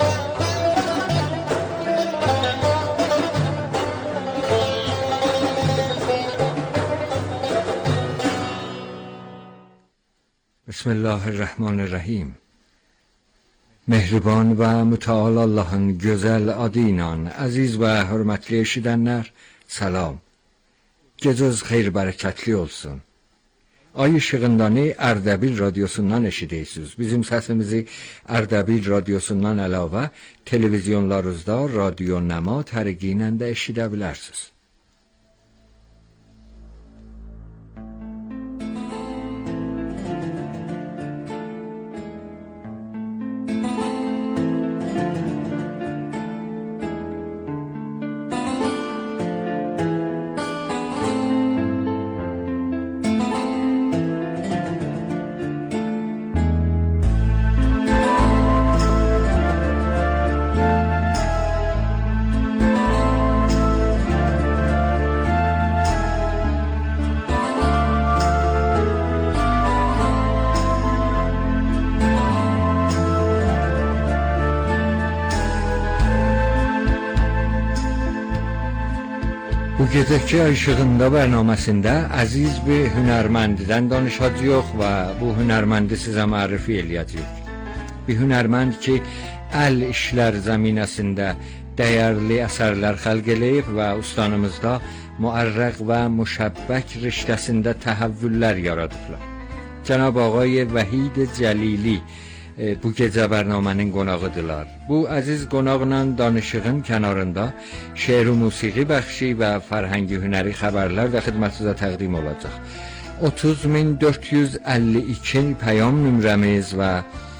بسم الله الرحمن الرحیم. Mehriban və müteal Allahın gözəl adı ilə əziz və hörmətli eşidənlər, salam. Gecəniz xeyir bərəkətli olsun. Ay işığındanı Ərdəbil radiosundan eşidirsiniz. Bizim səsimizi Ərdəbil radiosundan əlavə televizyonlarınızda Radio Nəma təriqi ilə də eşidə bilərsiniz. Bu gecəki Ay İşığında bərnaməsində əziz bir hünərməndidən danışacağıq və bu hünərməndi sizə mərifə eləyəcəyik. Bir hünərmənd ki, əl işlər zəminəsində dəyərli əsərlər xəlq eləyib və ustanımızda müərrəq və müşəbbək riştəsində təhəvvüllər yaradıblar. Cənab Ağay Vəhid Cəlili bu gecə bərnamənin qonağıdırlar. Bu əziz qonaqla danışığın kənarında şeir və musiqi bəxşi və fərhəngi hünəri xəbərlər də xidmətinizə təqdim olacaq. 30452 pəyam nömrəmiz və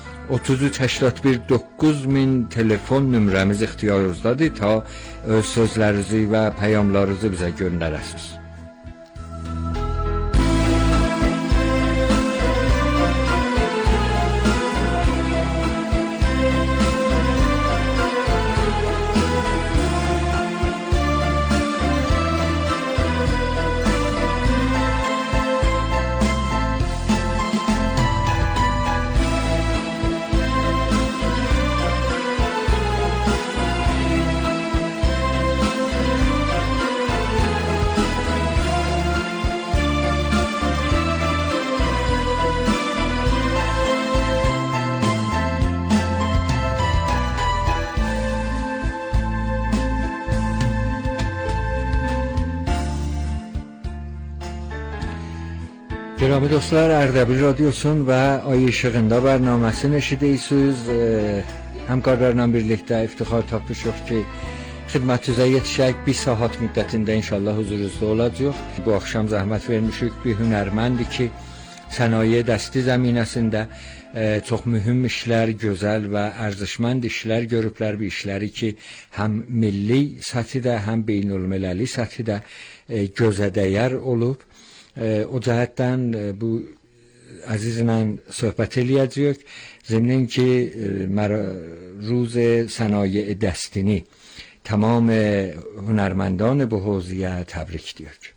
33819000 telefon nömrəmiz ixtiyarınızdadır ta öz sözlərinizi və pəyamlarınızı bizə göndərəsiniz. Gerabi dostlar, Ərdəbil Radiosun və Ay İşığında bərnaməsini eşidirsiniz. Həmkarlarla birlikdə iftixar tapmışıq ki, xidmətinizə yetişək. Bir saat müddətində inşallah huzurunuzda olacaq. Bu axşam zəhmət vermişik bir hünərməndi ki, sənaye dəsti zəminəsində çox mühüm işlər, gözəl və ərzişmənd işlər görüblər. Bir işləri ki, həm milli səthdə, həm beynəlmələri səthdə gözədəyər olub. O cəhətdən bu əzizlə söhbət eləyəcəyik. Zəmin ki, روز صنایع دستینی تمام هنرمندان به حوزه تبریک دیوک.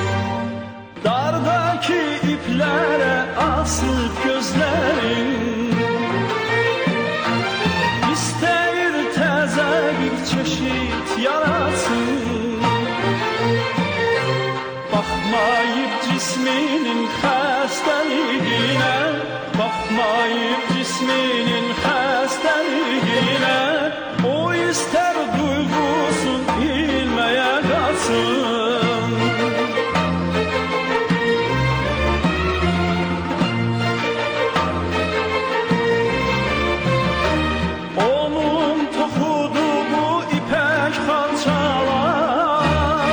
Dardaki iplere asıp gözlerin cisminin xəstəliyinə, baxmayıb cisminin xəstəliyinə, o istər duyğusun ilməyə qaçın. Onun toxuduğu ipək xalçalar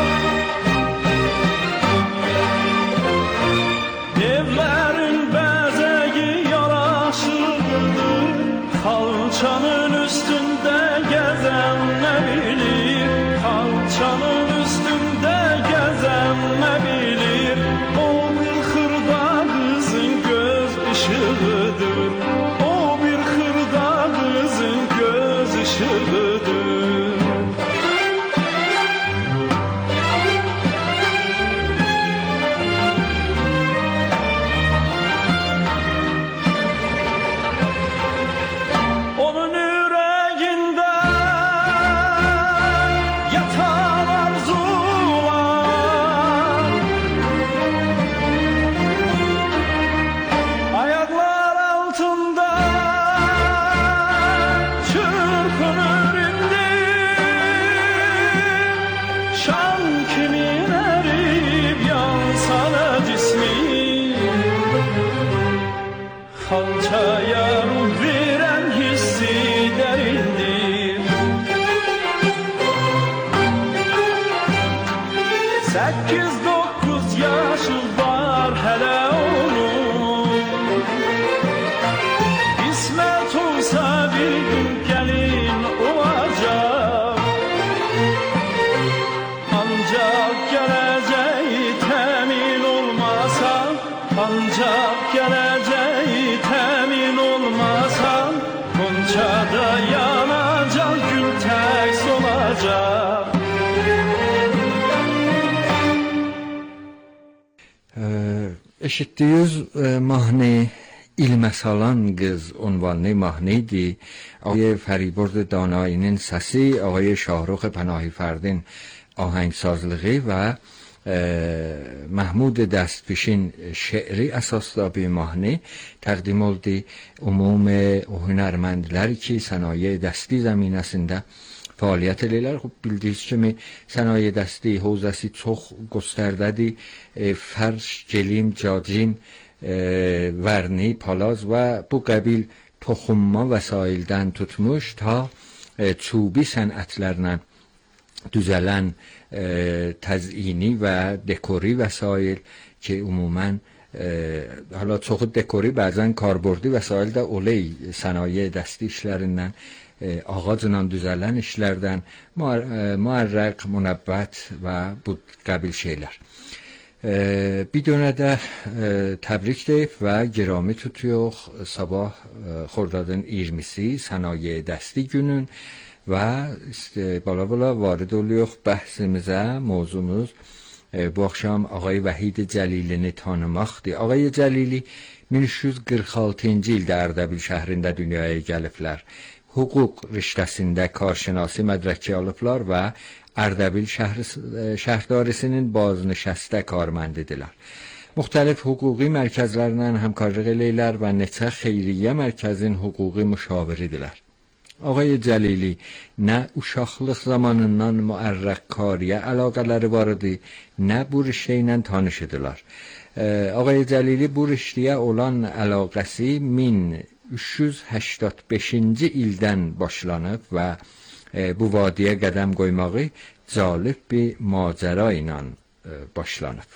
evlərin bəzəyi yaraşıqdır. Xalçanın üstündə gəzən nə bilir, xalçanın üstündə gəzən nə bilir, o bir xırda qızın göz işığıdır, o bir xırda qızın göz işığıdır. Onun ürəyində yatan arzular, ayaqlar altında çırpınır indi. Şan kimin erib yansa da cismi, xalçaya ruh verən hissi dərindir. 8-9 yaşı var hələ onun, qismət olsa bir gün gəlin olacaq, ancaq gələcəyi təmin olmasa, ancaq gələcəyi təmin olmasa, Qonçada yanacaq, gül tək solacaq. eşitdiyiniz mahnı İlmə salan qız unvanlı mahnı idi. آقای فریبرز دانایinin səsi, آقای شاهرخ پناهی فردین آهنگسازlığı və Mahmud Dəstpişin şeiri əsasda bir mahnı təqdim oldu. Ümum o hünərməndlər ki, sənaye dəsti zəminəsində fəaliyyət edirlər. Xub bildiyiniz kimi sənaye dəsti hövzəsi çox göstərdədir. Fərş, gelim, cacim, vərni, palaz və bu qəbil toxunma vəsaildən tutmuş ta çubi sənətlərlə düzələn təzini və dekori vəsail ki, ümumən حالا çoxu dekori, bəzən karbordی vəsail də oley sənaye dəsti işlərindən, ağacla düzələn işlərdən, müərrəq, münəbbət və bu qəbil şeylər. Bir dönə də təbrik deyib və girami tutuyor sabah Xordadın 20-si sənaye dəsti günün və bala varid oluyor bəhsimizə. Mövzumuz bu akşam Ağay Vəhid Cəlilini tanımaqdır. Ağay Cəlili 1346-cı ildə Ərdəbil şəhrində dünyaya gəliblər. Hüquq riştəsində karşınası mədrəki alıblar və Ərdəbil şəhərdarisinin baznişəstə karməndidirlər. Müxtəlif hüquqi mərkəzlərlə həmkarlıq eləyirlər və neçə xeyriyyə mərkəzin hüquqi müşaviridirlər. Ağay Cəlili nə uşaqlıq zamanından müərrəq kariyə əlaqələri var idi, nə bu riştə ilə tanış idilər. Ağay Cəlili bu riştəyə olan əlaqəsi 1385-ci ildən başlanıb və bu vadiyə qədəm qoymağı cəlib bir macəra ilə başlanıb.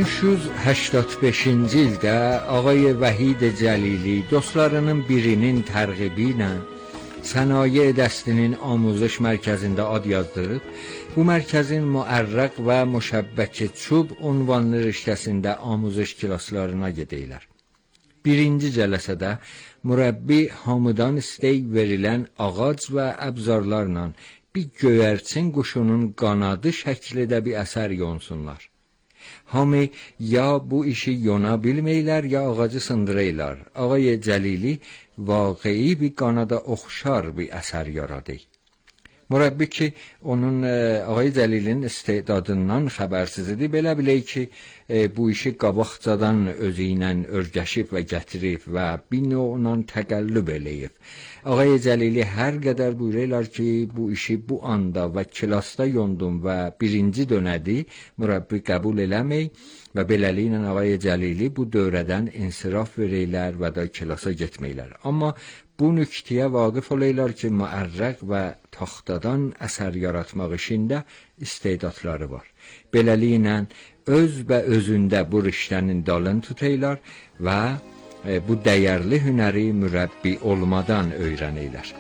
1985-ci ildə ağay Vəhid Cəlili dostlarının birinin tərğibi ilə Sənaye Dəstinin Amuzış Mərkəzində ad yazdırıb, bu mərkəzin müərrəq və müşəbbək çub unvanlı riştəsində amuzış klaslarına gedəylər. Birinci cələsədə mürəbbi hamıdan istək verilən ağac və əbzarlarla bir göyərçin quşunun qanadı şəklidə bir əsər yonsunlar. Hamı ya bu işi yona bilməylər, ya ağacı sındıraylar. Ağay Cəlili vaqi'i bir qanada oxşar bir əsər yaradı. Mürəbbi ki, onun ağay Cəlilin istedadından xəbərsiz idi, belə bilək ki, bu işi qabaqcadan özü ilə örgəşib və gətirib və bir növlə təqəllüb eləyib. Ağay Cəlili hər qədər buyururlar ki, bu işi bu anda və klasda yondum və birinci dönədi mürəbbi qəbul eləmək və beləliklə ağay Cəlili bu dövrədən insiraf verəylər və da klasa getməklər. Amma bu nüktəyə vaqif olaylar ki, müərrəq və taxtadan əsər yaratmaq işində istedadları var. Beləliklə öz və özündə bu riştənin dalını tutaylar və bu dəyərli hünəri mürəbbi olmadan öyrənəylər.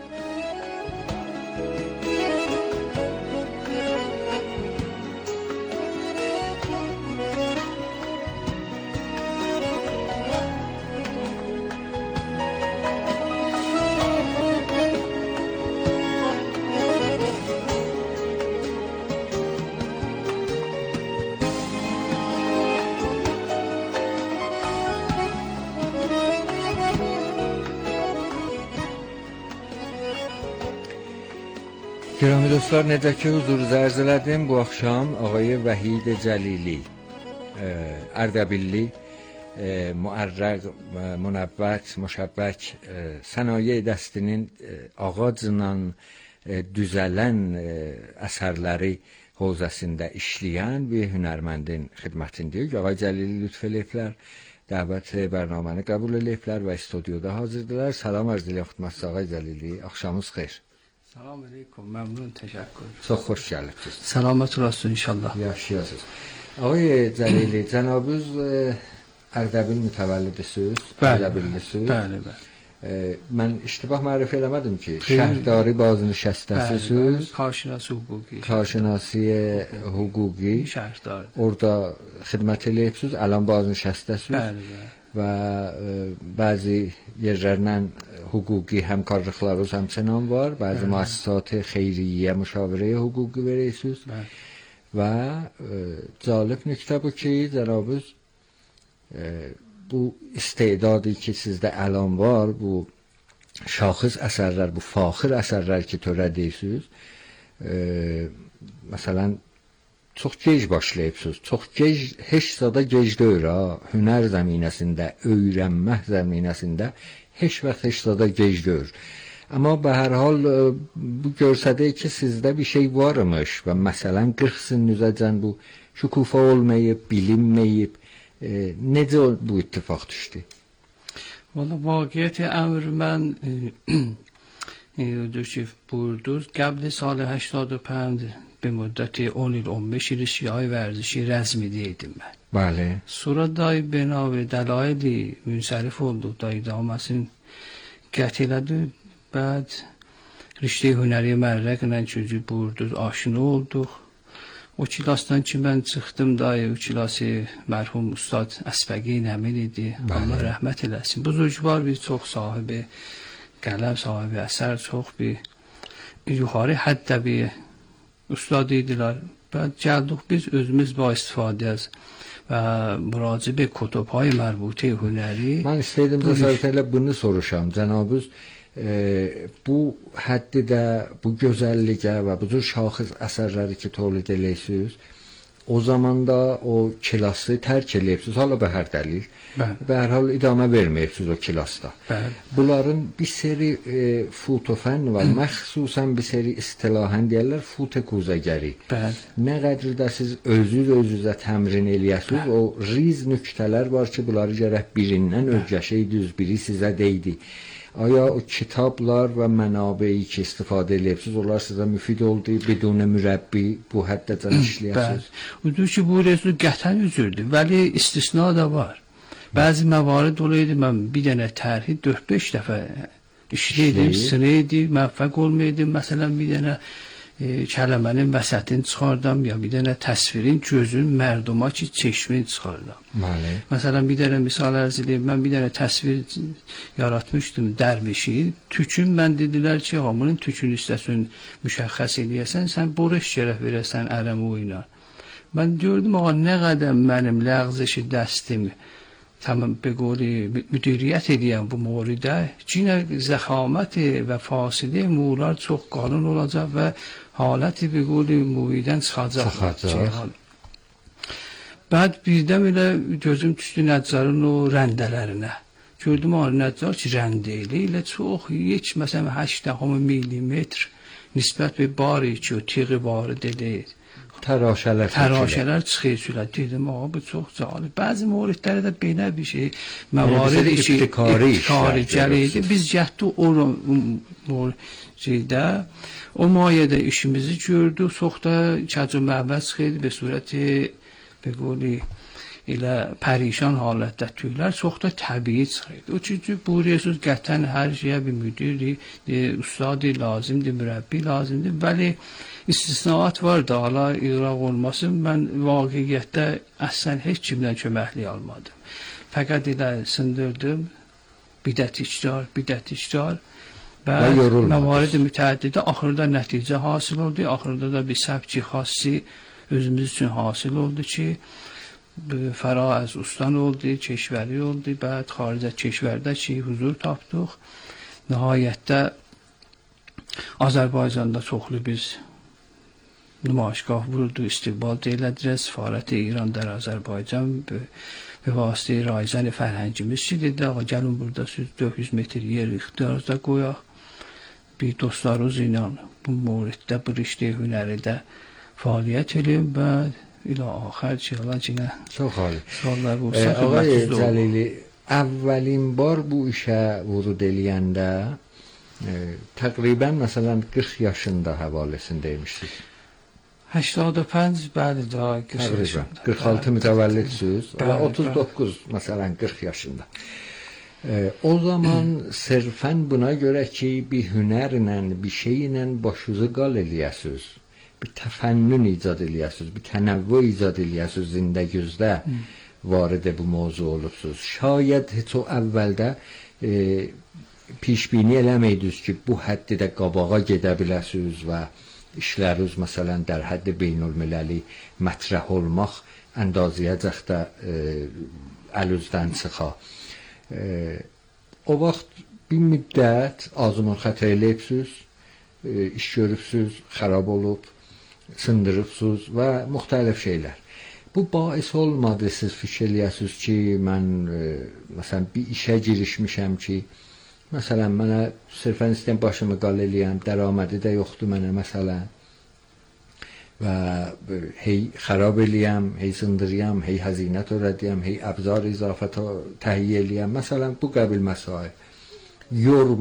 Gürami dostlar, necə ki huzurunuzə ərz elədim, bu axşam ağay Vəhid Cəlili, Ərdəbilli, müərrəq, münəbbət, müşəbbək, Sənaye Dəstinin ağacla düzələn əsərləri hozasında işləyən bir hünərməndin xidmətindəyik. Ağay Cəlili lütf eləyiblər, dəvət bərnaməni qəbul eləyiblər və studiyada hazırdılar. Salam arz eləyəm xidmətiniz ağay Cəlili, axşamınız xeyir. Salam aleyküm, məmnun, təşəkkür. Çox xoş gəlibsiniz. Salamat olasın inşallah. Yaşayasınız. Ağay Cəlili, cənabınız Ərdəbil mütəvəllidisiniz, Ərdəbillisiniz. Bəli, bəli. Mən iştibah mərif eləmədim ki, şəhrdari bazı nişəstəsiniz. Karşınası hüquqi. Karşınası hüquqi. Şəhrdari. Orada xidmət eləyibsiniz, əlan bazı nişəstəsiniz. Bəli, bəli. Və bəzi yerlərlə hüquqi həmkarlıqlarınız həmçinin var. Bəzi müəssisat xeyriyyə, müşavirəyə hüquqi verirsiniz. Və cəlib nüktə bu ki, cənabınız bu istedadı ki sizdə əlan var, bu şaxız əsərlər, bu faxır əsərlər ki törədirsiniz, məsələn, çox gec başlayıbsınız, çox gec, heç zada gec deyil ha, hünər zəminəsində, öyrənmək zəminəsində heç vaxt heç zada gec deyil. Amma be hər hal bu görsədir ki sizdə bir şey varmış və məsələn 40 sinizəcən bu şükufa olmayıb, bilinməyib, necə bu ittifaq düşdü? Valla vaqiyyət əmr mən buyurdunuz قبل سال 85 به مدت 10 il 15 il شیعه ورزشی رسمی دیدیم من. بله. Sonra dayı bina ve delaili münsərif oldu. Dayı damasını gətirdi. Bəd riştə hünəri mərrəqlə çocuğu buyurdunuz, aşina olduq. O kilasdan ki mən çıxdım dayı, o kilası mərhum Ustad Əsbəqi Nəmin idi. Allah rəhmət eləsin. Buzurgvar bir çox sahibi qələm, sahibi əsər, çox bir yuxarı həddə bir ustad idilər. Bəd gəldik biz özümüz ba istifadə az və müraciə kutubhay mərbutə hünəri. Mən istəyirdim təsəvvürlə bunu soruşam. Cənabınız bu həddidə, bu gözəllikə və bu cür şaxız əsərləri ki tövlid eləyirsiniz, o zamanda o kilası tərk eləyibsiniz, hala be hər dəlil. Be hər hal idamə verməyibsiniz o kilasda. Bunların bir seri futofən və məxsusən bir seri istilahən deyərlər futekuzəgəri. Nə qədərdə siz özünüzə təmrin eləyəsiniz, o riz nüktələr var ki, bunları gərək birindən öyrəşək düz biri sizə deydi. آیا o kitablar və mənabei ki istifadə edibsiz, onlar sizə müfid oldu, bidun mürəbbi bu həddəcən işləyəsiniz? Odur ki, bu rəsul qətən üzürdür, vəli istisna da var. Bəzi məvarid olaydı, mən bir dənə tərhi 4-5 dəfə işləydim, sıraydım, məvfəq olmaydım. Məsələn, bir dənə kələmənin vəsətini çıxardım, ya bir dənə təsvirin gözün mərduma ki, çeşmini çıxardım. Məsələn, bir dənə misal ərz edeyim, mən bir dənə təsvir yaratmışdım, dərvişi. Tükün, mən dedilər ki, hamının tükün istəsin, müşəxəs eləyəsən, sən boruş şərəf verəsən ərəm oyuna. Mən gördüm, ağa, nə qədər mənim ləğzişi dəstim, tamam به قولی مدیریت ediyəm bu moridə cinə zəxaməti və fasilə muğlar çox qalın olacaq və haləti به قولی muhidən çıxacaq. Bəd birdən elə gözüm düşdü Nəccarın o rəndələrinə. Gördüm o Nəccar ki, rəndəli ilə çox, heç məsələn 8 millimetr nisbət bir bari ki, o tiği varı dedi. تراشələr çıxır sürət. Dedim, ağa, bu çox cəlib. Bəzi moridlərə də belə bir şey, məvarid işi, ibtikari gəliydi. Biz gətdik o moriddə, o mayədə işimizi gördük, çox da kəcə məhvəz çıxırdı, به صورت به قولی elə pərişan halətdə tüylər çox da təbii çıxırdı. O çünki bu rəsul qətən hər şeyə bir müdiri, ustadi lazımdır, mürəbbi lazımdır. Bəli, istisnaat var da, hala iqraq olmasın. Mən vaqiqiyyətdə əslən heç kimdən köməklik almadım. Fəqət elə sındırdım, bidət-icrar və məvarid mütəəddidə axırda nəticə hasil oldu. Axırda da bir səbki xassi özümüz üçün hasil oldu ki, fərə az ustan oldu, keşvəri oldu, bəd xaricə keşvərdə ki, huzur tapdıq. Nəhayətdə Azərbaycanda çoxlu biz nümayişgah vurdu, istiqbal deyilədilər. Səfarət İran در Azərbaycan به واسطه رایزن فرهنگimiz ki, dedi, ağa, gəlin burada 400 metr yer ixtiyarda qoyaq. Bir dostlarımız ilə bu moriddə, bu riştə hünəridə fəaliyyət edin və ilə آخر چی حالا چی نه çok xali. آقای جلیلی اولین بار bu işə vurud eləyəndə təqribən məsələn 40 yaşında həvaləsindəymişsiniz. 85 bəli daha 40 yaşında. 46 mütəvəllidsiniz və 39 məsələn 40 yaşında. O zaman sırfən buna görə ki bir hünərlə, bir şeylə başınızı qal eləyəsiniz. Bir təfənnün icad eləyəsiniz, bir tənəvvü icad eləyəsiniz zindəgüzdə varidə bu mövzu olubsunuz. Şayət heç o əvvəldə pişbini eləməydiniz ki, bu həddidə qabağa gedə biləsiniz və işləriniz məsələn در حد beynəlməli mətrəh olmaq əndaziyəcək də əlüzdən çıxa. O vaxt bir müddət azman xətə eləyibsiniz, iş görübsünüz, xarab olub, sındırıbsınız və müxtəlif şeylər. Bu bais olmadı, siz fikir eləyəsiniz ki, mən məsələn bir işə girişmişəm ki, məsələn mənə sırfən istəyəm başımı qal eləyəm, dəramədi də yoxdur mənə məsələn və hey xarab eləyəm, hey sındırıyam, hey həzinət öyrədiyəm, hey əbzar izafət təhiyyə eləyəm, məsələn bu qəbil məsail.